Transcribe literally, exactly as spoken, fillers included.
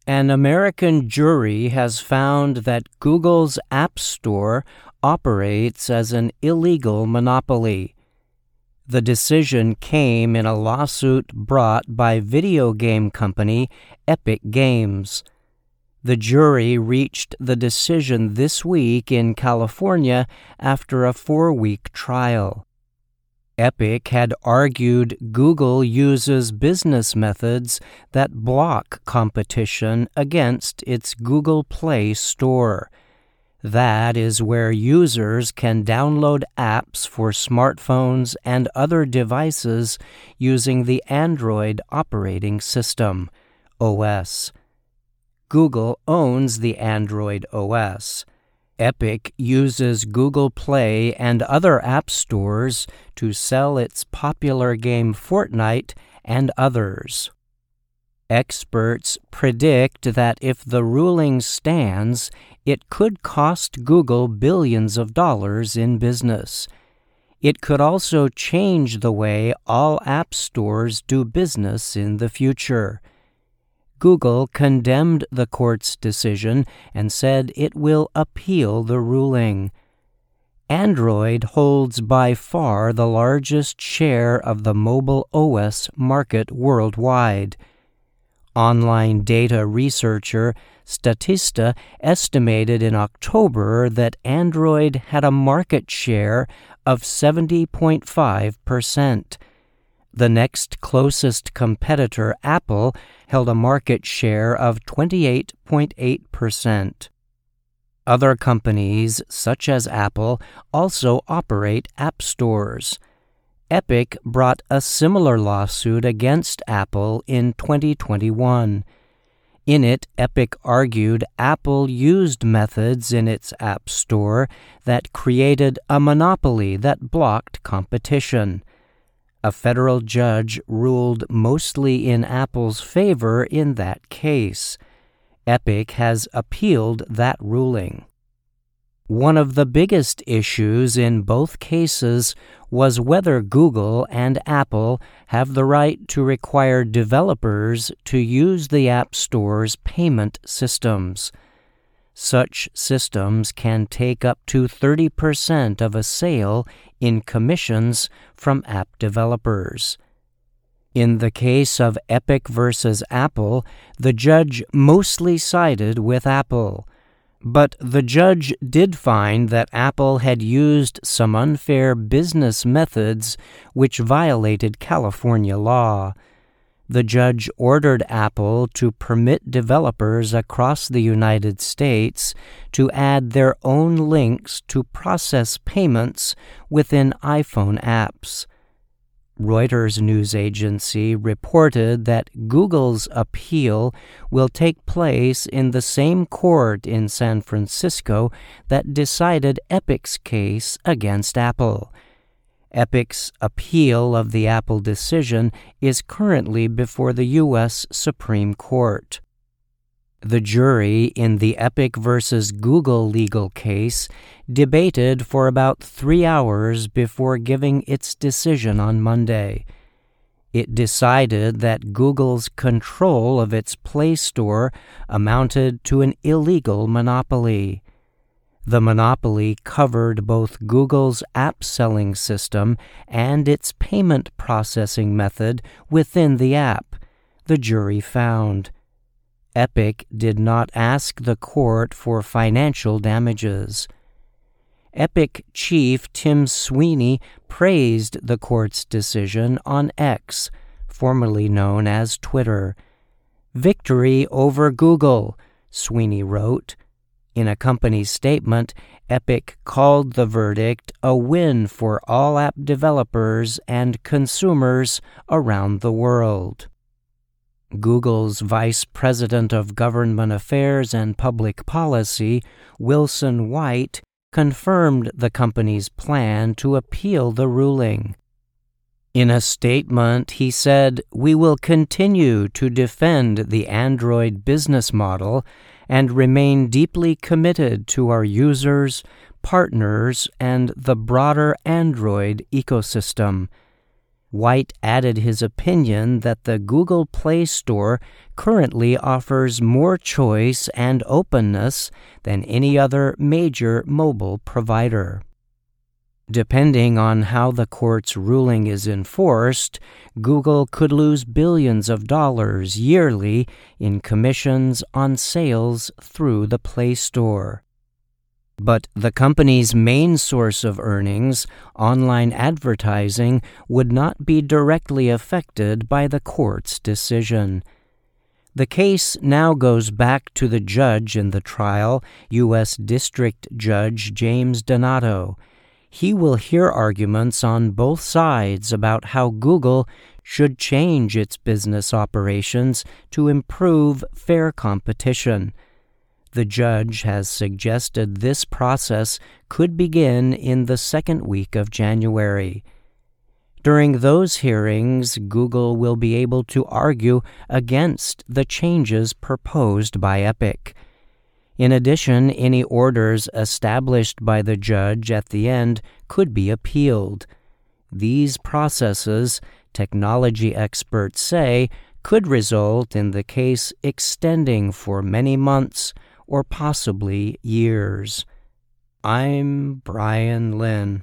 An American jury has found that Google's App Store operates as an illegal monopoly. The decision came in a lawsuit brought by video game company Epic Games. The jury reached the decision this week in California after a four-week trial. Epic had argued Google uses business methods that block competition against its Google Play Store. That is where users can download apps for smartphones and other devices using the Android operating system, O S. Google owns the Android O S. Epic uses Google Play and other app stores to sell its popular game Fortnite and others. Experts predict that if the ruling stands, it could cost Google billions of dollars in business. It could also change the way all app stores do business in the future. Google condemned the court's decision and said it will appeal the ruling. Android holds by far the largest share of the mobile O S market worldwide. Online data researcher Statista estimated in October that Android had a market share of seventy point five percent. The next closest competitor, Apple, held a market share of twenty-eight point eight percent. Other companies, such as Apple, also operate app stores. Epic brought a similar lawsuit against Apple in twenty twenty-one. In it, Epic argued Apple used methods in its App Store that created a monopoly that blocked competition. A federal judge ruled mostly in Apple's favor in that case. Epic has appealed that ruling. One of the biggest issues in both cases was whether Google and Apple have the right to require developers to use the App Store's payment systems. Such systems can take up to thirty percent of a sale in commissions from app developers. In the case of Epic versus Apple, the judge mostly sided with Apple. But the judge did find that Apple had used some unfair business methods which violated California law. The judge ordered Apple to permit developers across the United States to add their own links to process payments within iPhone apps. Reuters news agency reported that Google's appeal will take place in the same court in San Francisco that decided Epic's case against Apple. Epic's appeal of the Apple decision is currently before the U S Supreme Court. The jury in the Epic versus Google legal case debated for about three hours before giving its decision on Monday. It decided that Google's control of its Play Store amounted to an illegal monopoly. The monopoly covered both Google's app-selling system and its payment processing method within the app, the jury found. Epic did not ask the court for financial damages. Epic chief Tim Sweeney praised the court's decision on X, formerly known as Twitter. "Victory over Google," Sweeney wrote. In a company statement, Epic called the verdict a win for all app developers and consumers around the world. Google's Vice President of Government Affairs and Public Policy, Wilson White, confirmed the company's plan to appeal the ruling. In a statement, he said, "We will continue to defend the Android business model and remain deeply committed to our users, partners, and the broader Android ecosystem. White added his opinion that the Google Play Store currently offers more choice and openness than any other major mobile provider. Depending on how the court's ruling is enforced, Google could lose billions of dollars yearly in commissions on sales through the Play Store. But the company's main source of earnings, online advertising, would not be directly affected by the court's decision. The case now goes back to the judge in the trial, U S District Judge James Donato. He will hear arguments on both sides about how Google should change its business operations to improve fair competition. The judge has suggested this process could begin in the second week of January. During those hearings, Google will be able to argue against the changes proposed by Epic. In addition, any orders established by the judge at the end could be appealed. These processes, technology experts say, could result in the case extending for many months or possibly years. I'm Brian Lynn.